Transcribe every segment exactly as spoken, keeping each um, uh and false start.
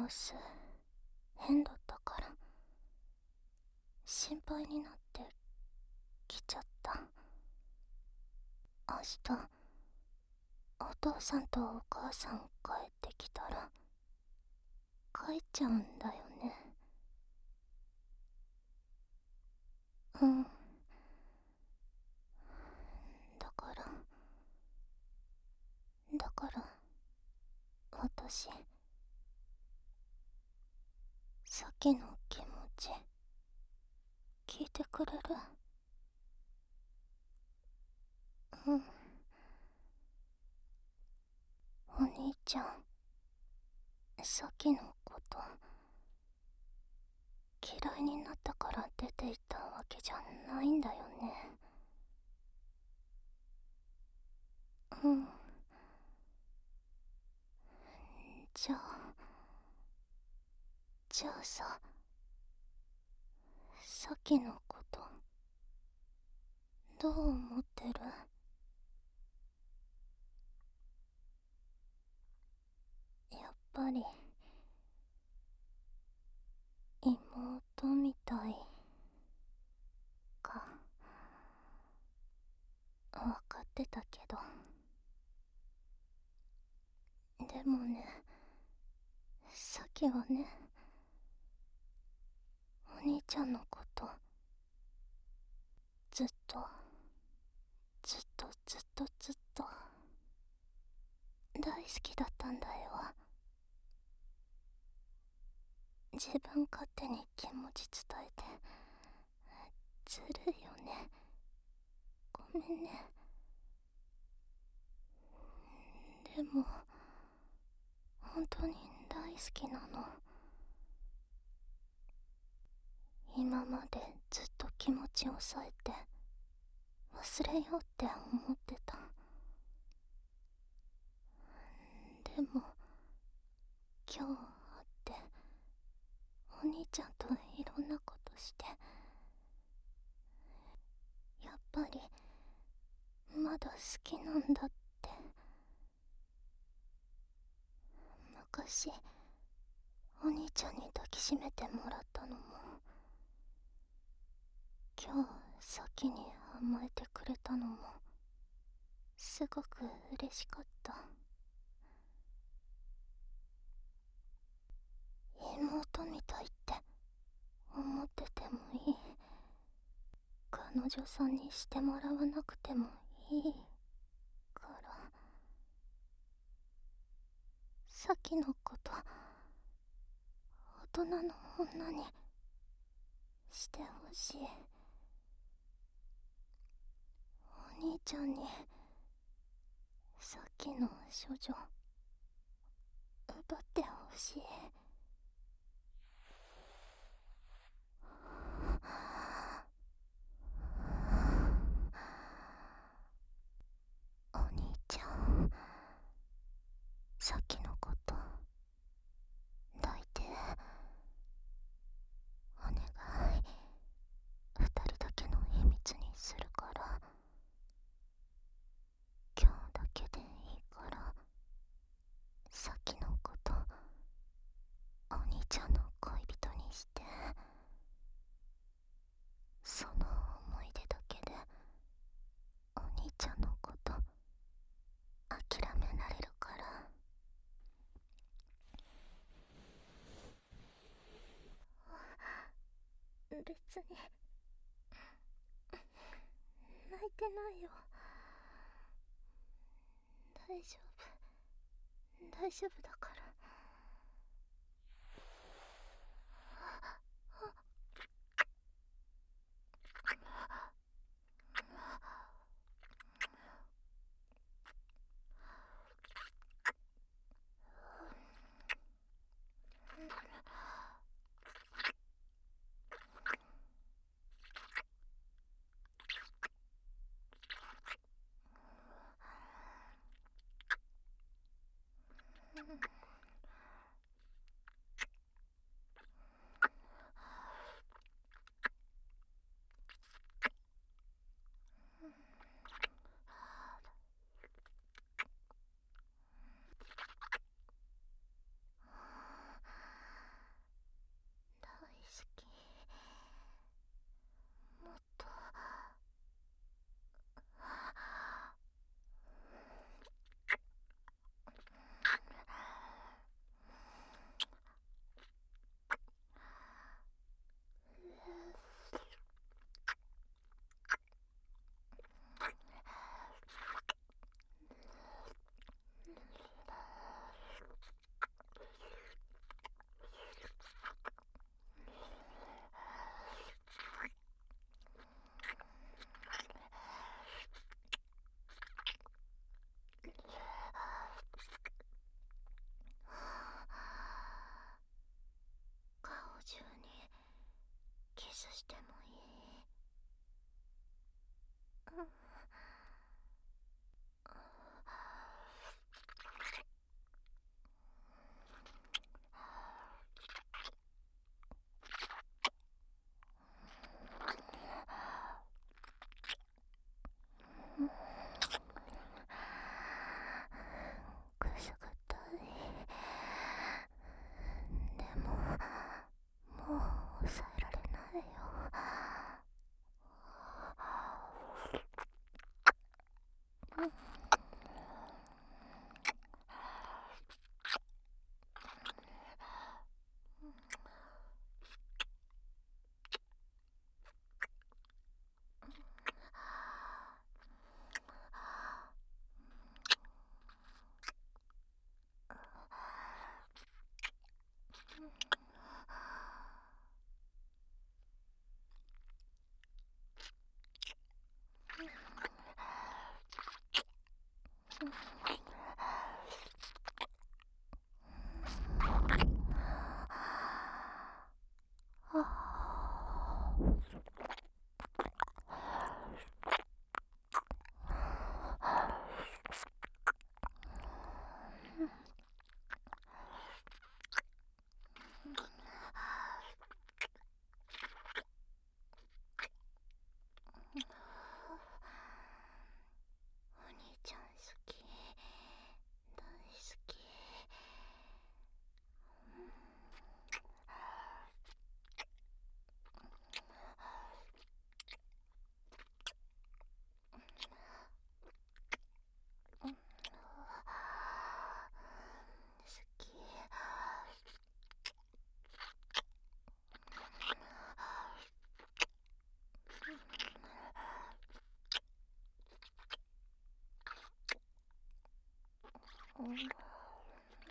様子変だったから心配になって来ちゃった。明日お父さんとお母さん帰ってきたら帰っちゃうんだよね。うん。だからだから私さっきの気持ち聞いてくれる？うん。お兄ちゃん、さっきのこと嫌いになったから出ていったわけじゃないんだよね。うん。じゃあじゃあさ、さっきのことどう思ってる？やっぱり妹みたいか。分かってたけど、でもね、さっきはね、お兄ちゃんのことずっとずっとずっとずっと大好きだったんだよ。自分勝手に気持ち伝えてずるいよね。ごめんね。でも本当に大好きなの。今までずっと気持ちを抑えて忘れようって思ってた。でも今日会ってお兄ちゃんといろんなことしてやっぱりまだ好きなんだって。昔お兄ちゃんに抱きしめてもらったのも、今日先に甘えてくれたのもすごく嬉しかった。妹みたいって思っててもいい。彼女さんにしてもらわなくてもいいから、さっきのこと大人の女にしてほしい。お兄ちゃんにさっきの処女奪ってほしい。お兄ちゃん、さっきのこと抱いてお願い。二人だけの秘密にするから、今日だけでいいから、さっきのことお兄ちゃんの恋人にして。その思い出だけでお兄ちゃんのこと諦められるから。別に泣いてないよ。大丈夫大丈夫だから。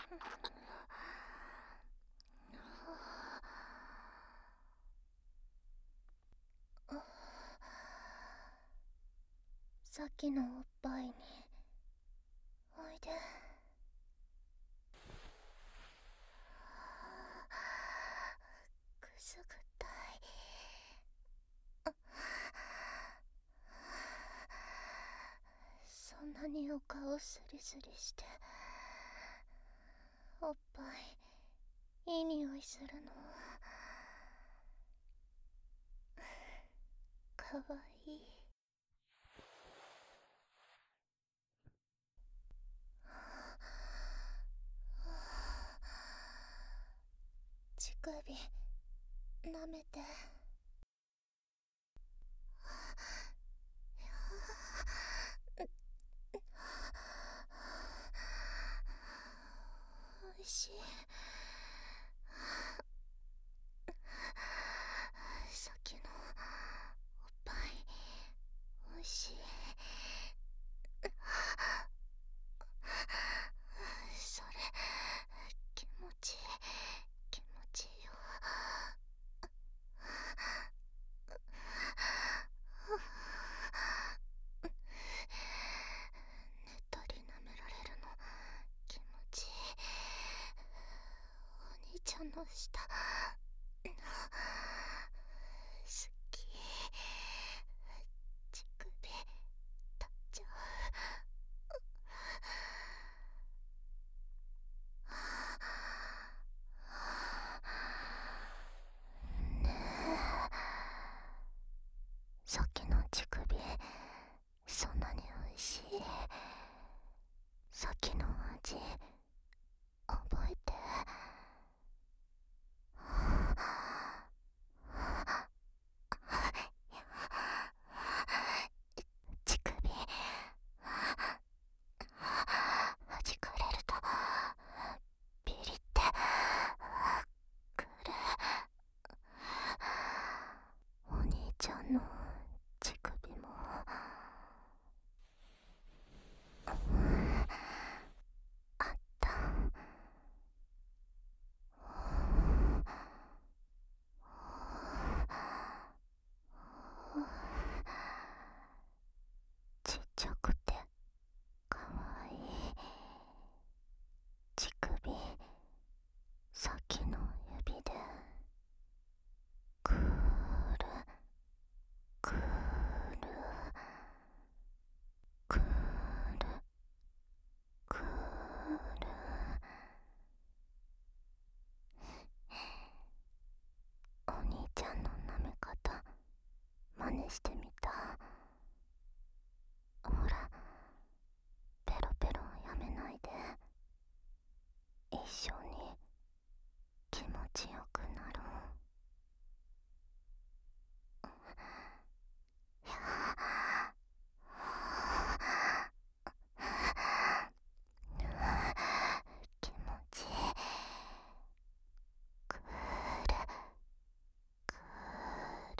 さっきのおっぱいにおいで。くすぐったい。そんなにお顔スリスリしておっぱいいい匂いするの。かわいい。乳首舐めて。おいしい。さっきのおっぱいおいしい。それ気持ちいい気持ちいいよ。ねっとり舐められるの気持ちいい。お兄ちゃんの舌好き。乳首立っちゃう。ねえ、さっきの乳首そんなにおいしい。さっきの味覚えて。乳首はじかれるとビリってくる。お兄ちゃんの乳首もあった。ちっちゃくてかわいい乳首、さっきの指でくるくるくるくる。お兄ちゃんの舐め方真似してみた。ほら、ペロペロやめないで。一緒に気持ちよくなろう。いや気持ちいい。くるくる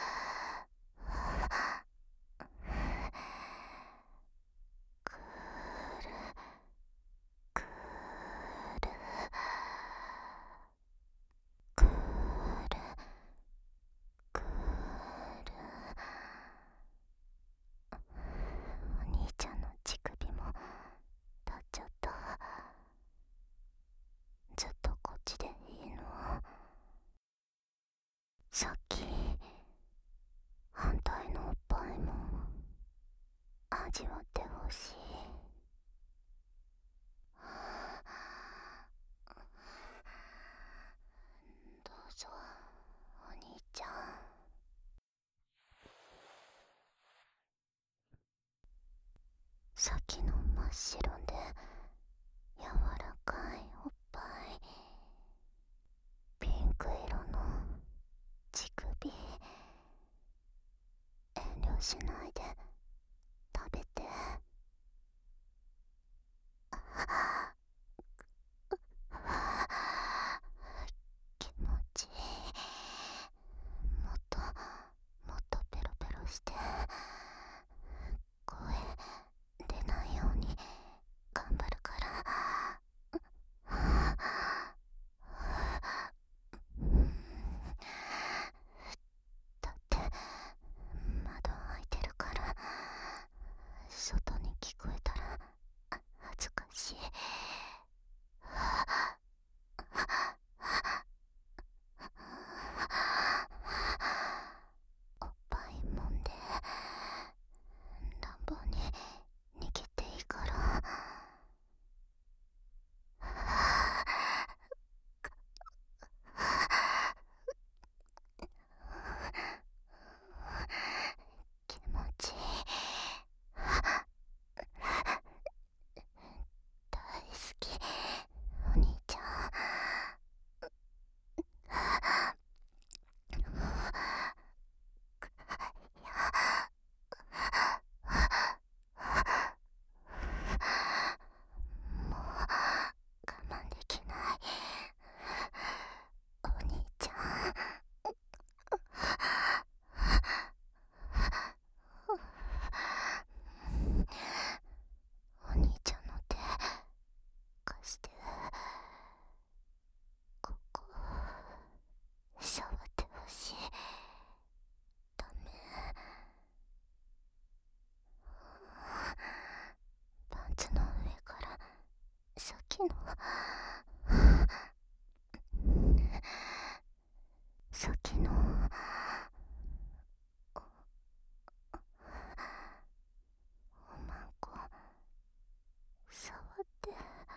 くるくるくるくる。お兄ちゃんの乳首も立っちゃった。ずっとこっちでいいの？さっき反対のおっぱいも味わってほしい。どうぞお兄ちゃん。さっきの真っ白で柔らかいおっぱい、ピンク色の乳首、遠慮しないで食べて。気持ちいい。もっともっとペロペロして。声出ないように頑張るから。 きのさっきのおまんこ触って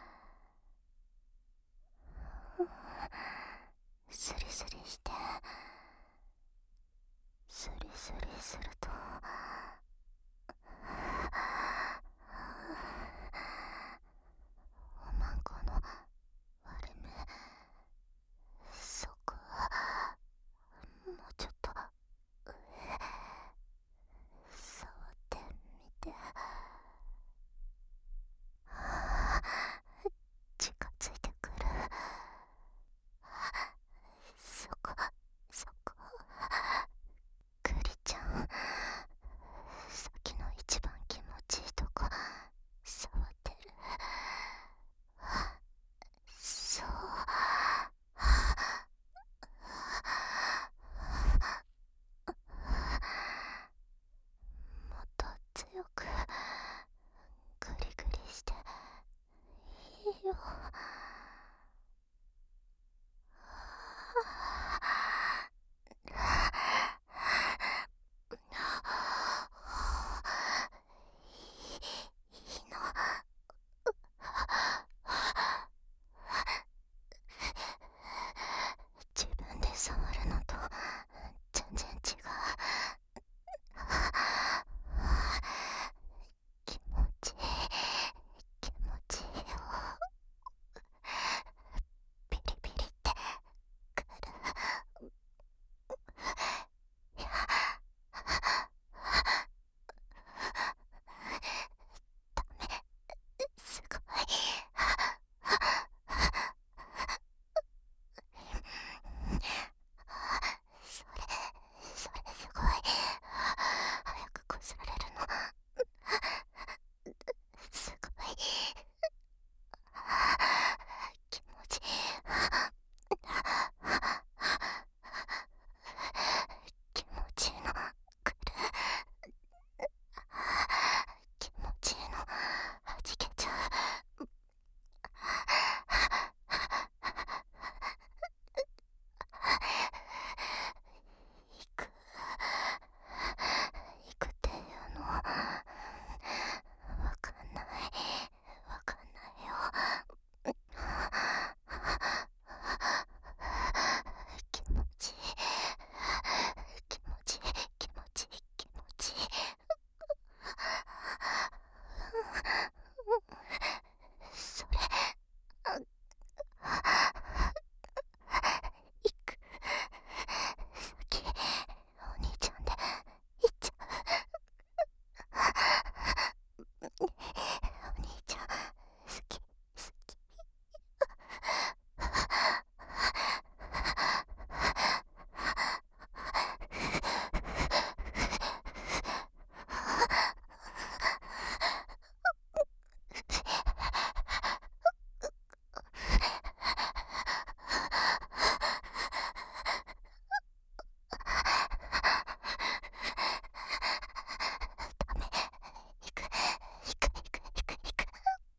スリスリしてスリスリするとおまんこの割れ目そこもうちょっと上触ってみて近づいてくるそこそこクリちゃんさっきの一番気持ちいいとこ触ってるそうもっと強くグリグリしていいよいいの自分で触るのと全然違う気持ちいい気持ちいいよピリピリってくるいやダメすごいそれそれすごい早くこすられるのすごい気持ちいい気持ちいいのくる気持ちいいのはじけちゃう行く行くっていうのわかんないわかんないよ気持ちいい気持ちいい気持ちいい気持ちいいそれ行く先お兄ちゃんで行っちゃうお兄ちゃん好き好きダメ行く行く行く行く行く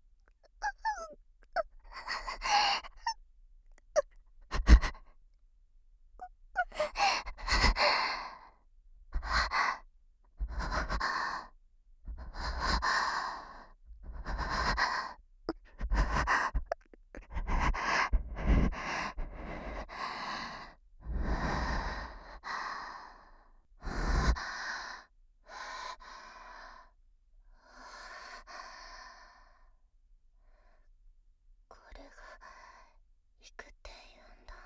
これが行くって言うんだ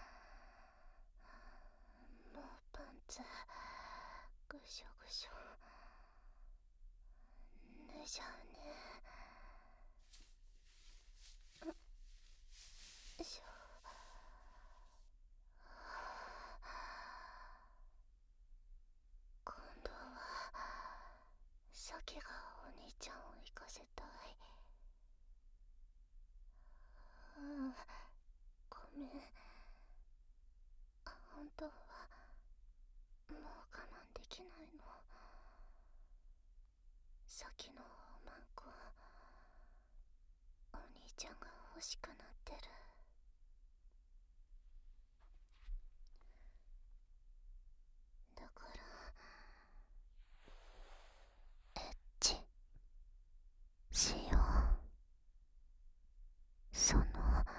もうパンツぐしょぐしょ脱いじゃうねよいしょ今度はサキがお兄ちゃんを行かせたいうんごめん本当はもう我慢できないのさっきのおまんこお兄ちゃんが欲しくなってる。だからエッチしよう。その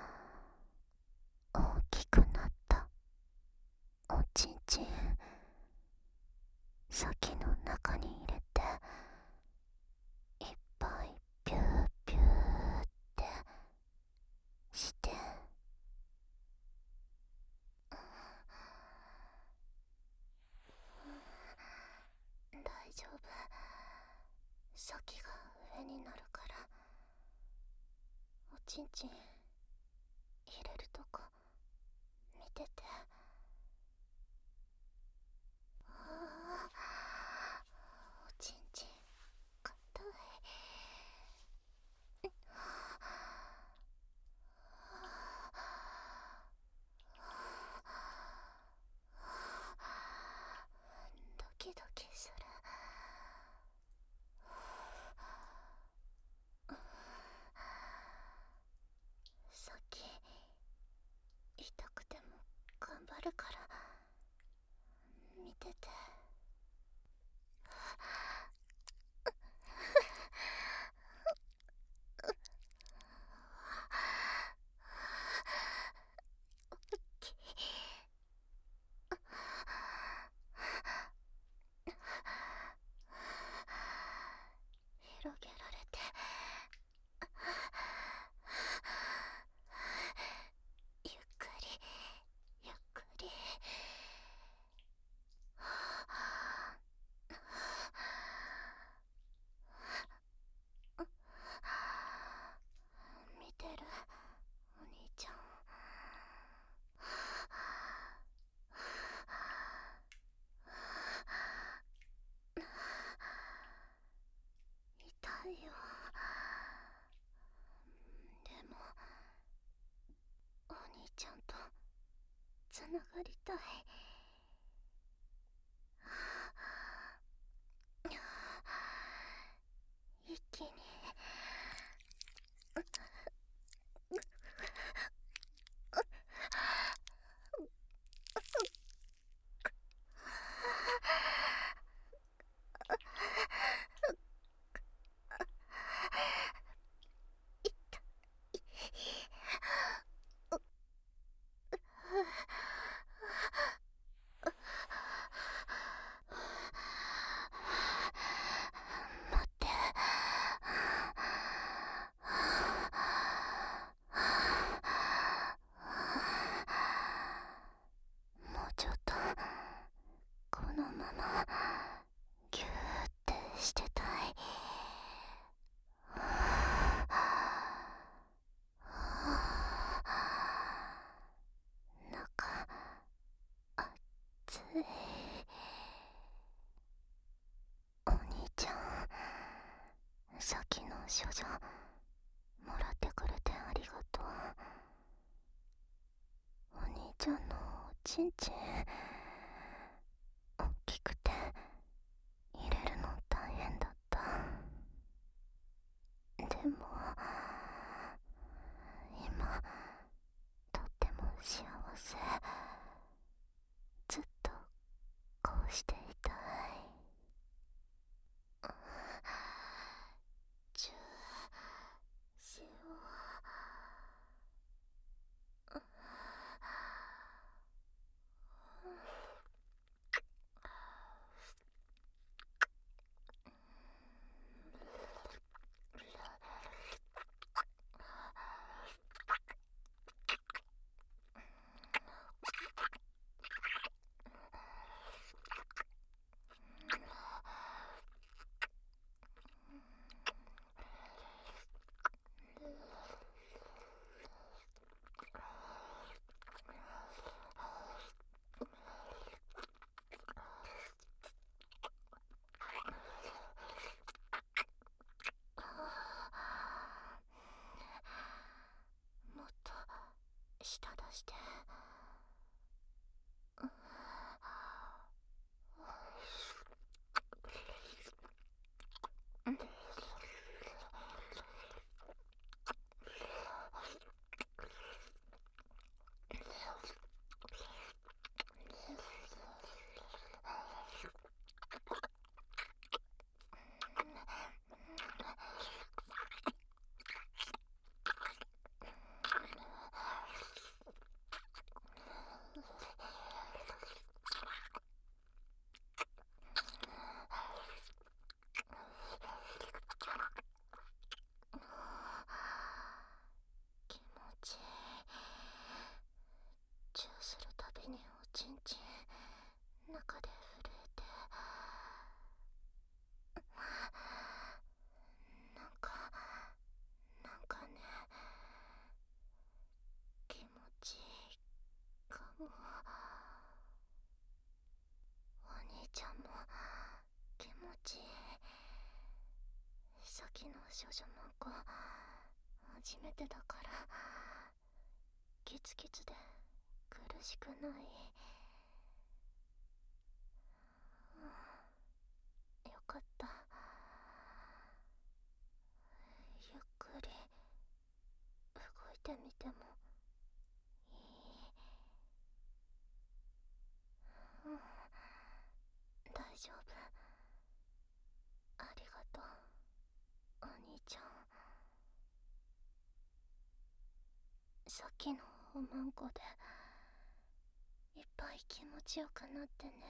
大きくなったおちんちん先の中に入れていっぱいピューピューってして、大丈夫、先が上になるから。おちんちん入れるとこ見てて。ああ、おちんちん硬い。ドキドキする。さっき痛くても頑張るから見てて。広げられて、ゆっくりゆっくり。見てるお兄ちゃん。痛いよ。でもお兄ちゃんとつながりたい。一気に待って。もうちょっとこのままギューってしてたい。中熱い。お兄ちゃん、さっきの処女もらってくれてありがとう。お兄ちゃんのおちんちん大きくて入れるの大変だった。でも今とっても幸せ。ずっとこうしていたい。チューしよう。 きの少女漫画初めてだからキツキツで苦しくない。うん、よかった。ゆっくり動いてみてもいい？うん、大丈夫。ありがとうお兄ちゃん。さっきのおまんこでいっぱい気持ちよくなってね。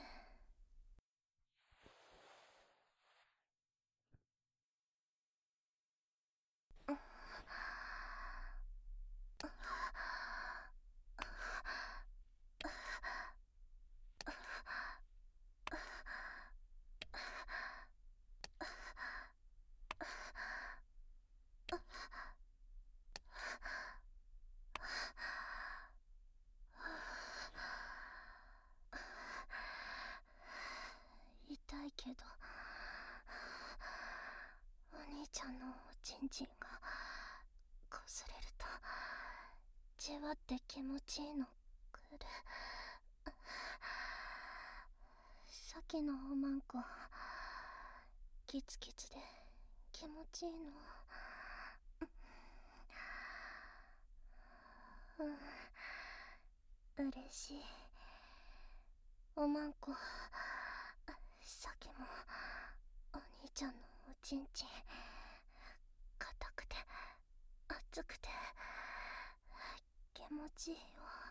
痛いけどお兄ちゃんのおちんちんがこすれるとじわって気持ちいいのくる。さっきのおまんこキツキツで気持ちいいの。うん、嬉しい。おまんこさっきもお兄ちゃんのおちんちん硬くて熱くて気持ちいいよ。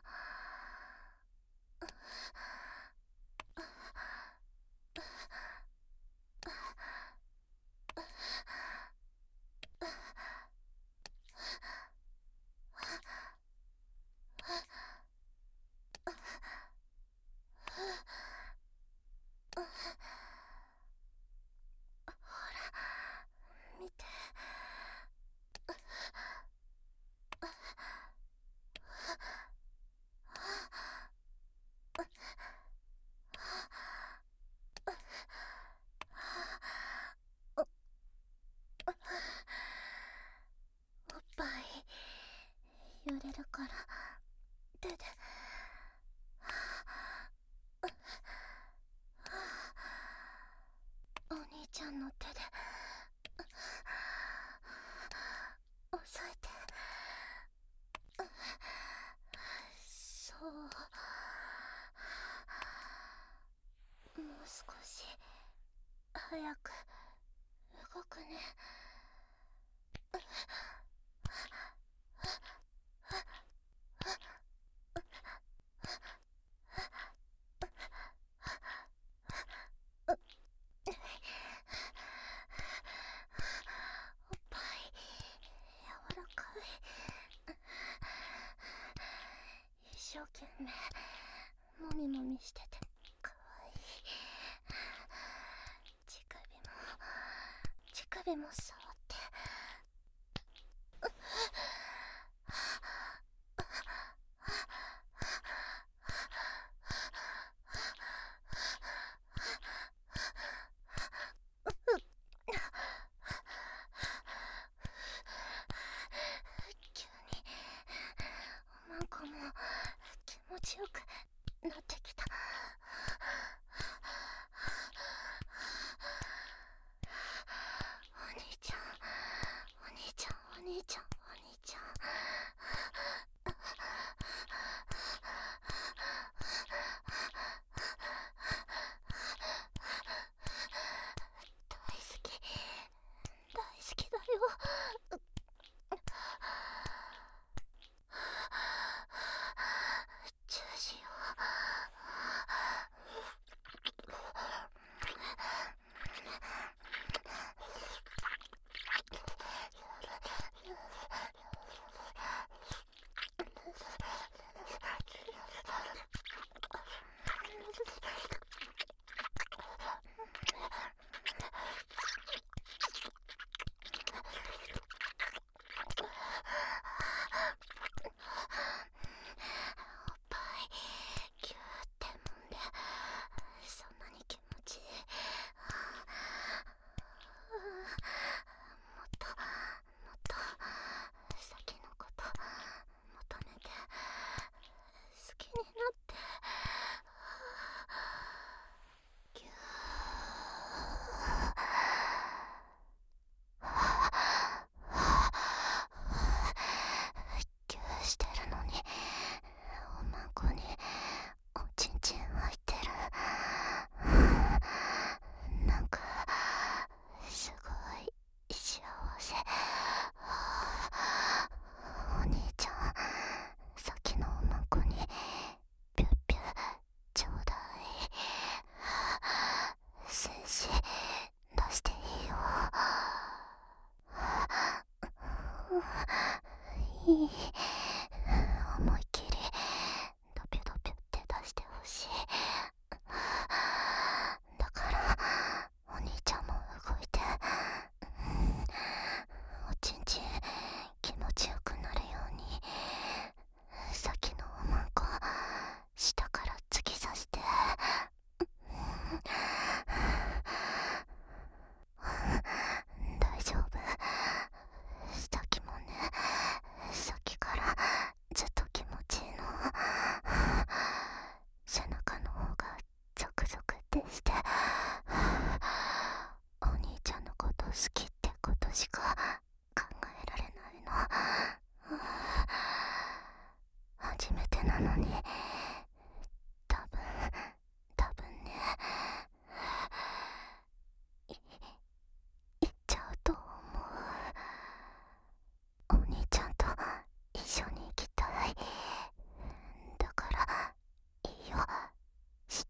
見て。おっぱい揺れるから手で。お兄ちゃんの手で押さえて。そう、もう少し早く動くね。おっぱい柔らかい。一生懸命もみもみしててかわいい。乳首も乳首も触って。急におまんこも気持ちよくなってきた。お兄ちゃんお兄ちゃんお兄ちゃんお兄ちゃん。大好き大好きだよ。チューしよう。 いい、思いっきりドピュドピュって出してほしい。だからお兄ちゃんも動いて、おちんちん気持ちよくなるように、さっきのおまんこ下から突き刺して。大丈夫、さっきもね、さっきからずっと気持ちいいの。背中の方がゾクゾクってして、お兄ちゃんのこと好きってことしか考えられないの。初めてなのに、多分多分ね、い行っちゃうと思う。お兄ちゃんと一緒に行きたい。だからいいよ、して。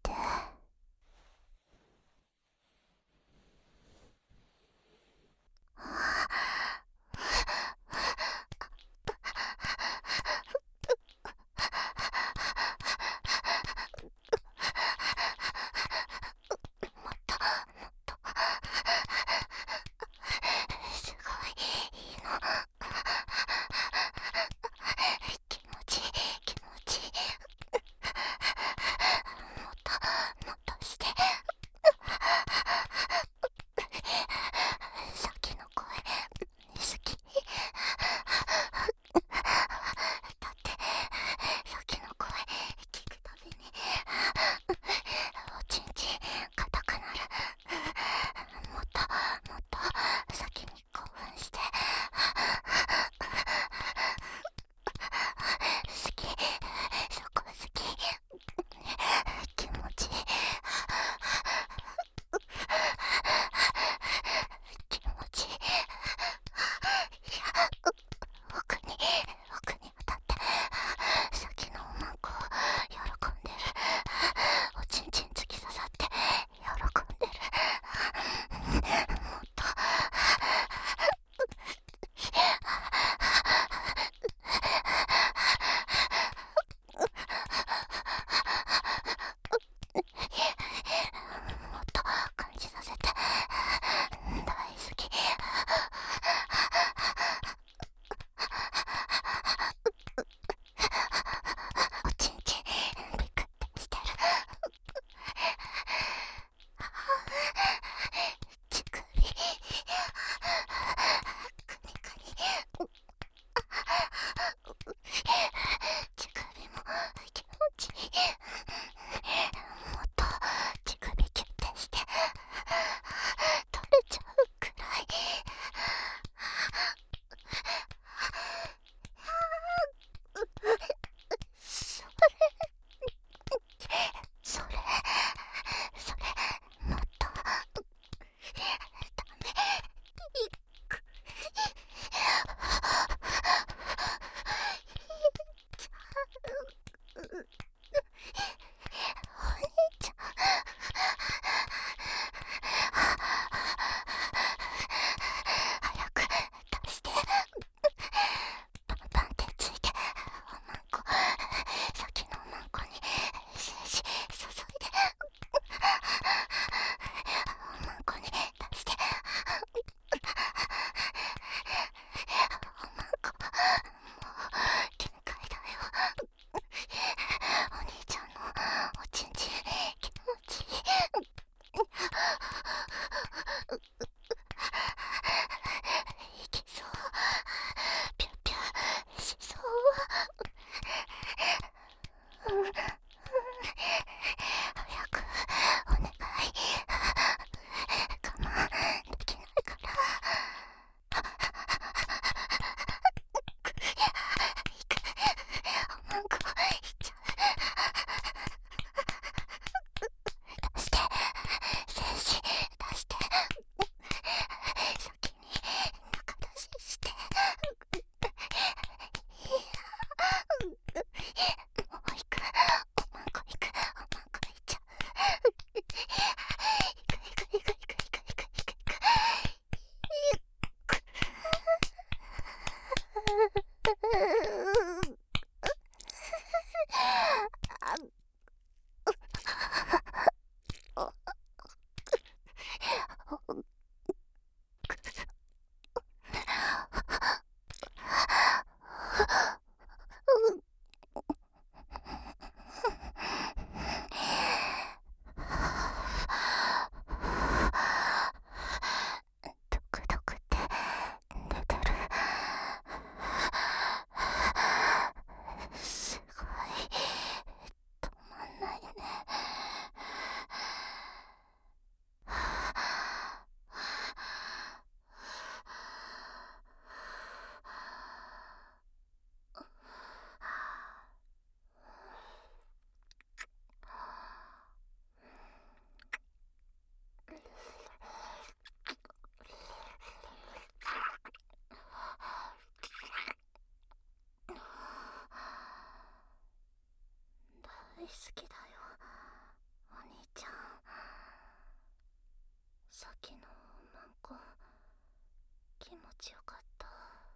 ちよかった。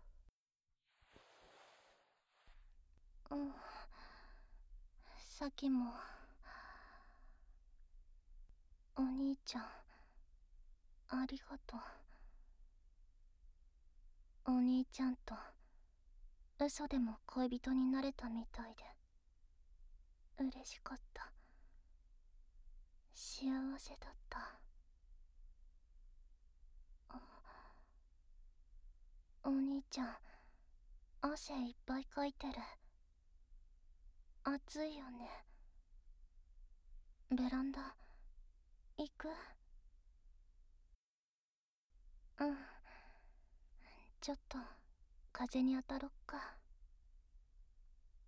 うん。さっきもお兄ちゃんありがとう。お兄ちゃんと嘘でも恋人になれたみたいで嬉しかった。幸せだった。お兄ちゃん汗いっぱいかいてる。暑いよね。ベランダ行く？うん、ちょっと風に当たろっか。